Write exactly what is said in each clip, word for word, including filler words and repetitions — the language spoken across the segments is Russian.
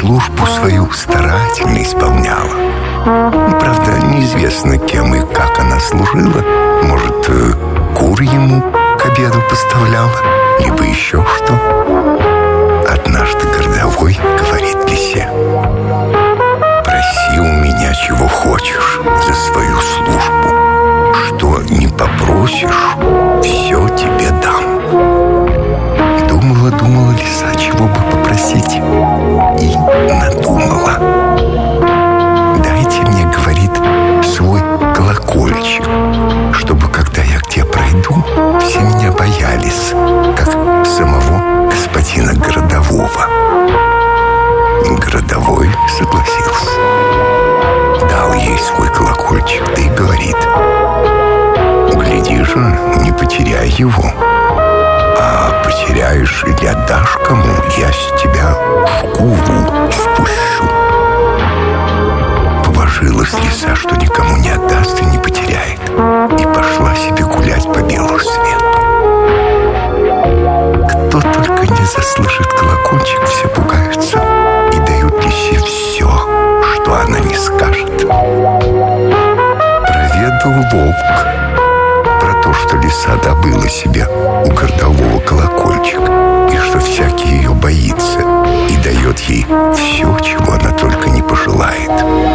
службу свою старательно исполняла. Правда, неизвестно, кем и как она служила. Может, кур ему к обеду поставляла, либо еще что. Однажды городовой говорит лисе: «Проси у меня чего хочешь за свою службу. Что не попросишь, все тебе дам». Думала, думала лиса, чего бы попросить, и надумала. «Дайте мне, — говорит, — свой колокольчик, чтобы, когда я где пройду, все меня боялись, как самого господина городового». Городовой согласился. Дал ей свой колокольчик, да и говорит: «Гляди же, не потеряй его. А потеряешь или отдашь кому, я с тебя шкуру спущу». Побожилась лиса, что никому не отдаст и не потеряет, и пошла себе гулять по белу свету. Кто только не заслышит колокольчик, все пугаются и дают лисе все, что она не скажет. Проведал волк про то, что лиса добыла себе у городового колокольчик, и что всякий ее боится и дает ей все, чего она только не пожелает.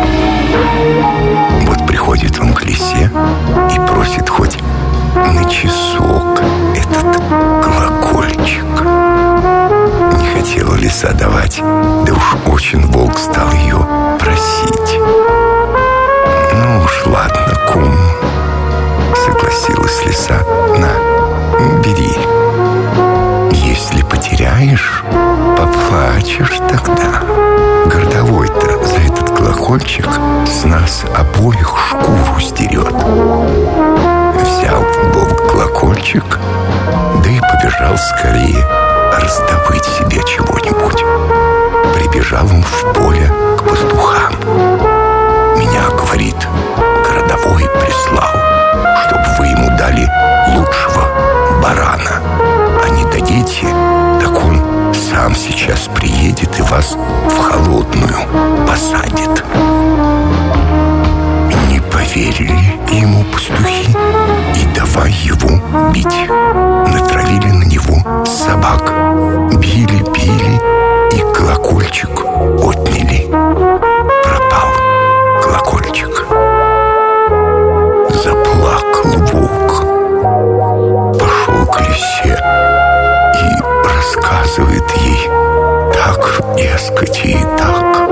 Вот приходит он к лисе и просит хоть на часок этот колокольчик. Не хотела лиса давать, да уж очень волк стал ее просить. «Ну уж ладно, кум», — согласилась лиса. «На, бери. Если потеряешь, поплачешь тогда. Городовой-то за этот колокольчик с нас обоих шкуру сдерет». Взял волк колокольчик, да и побежал скорее раздобыть себе чего-нибудь. Прибежал он в поле к пастухам. «Меня, — говорит, — городовой прислал, чтобы вы ему дали лучшего барана. А не дадите, так он сам сейчас приедет и вас в холодную посадит». Не поверили ему пастухи и давай его бить. Натравили на него собак. Били, били и колокольчик отняли. Пропал колокольчик. Заплакал волк. Пошел к лисе и рассказывает ей: так, дескать, и так.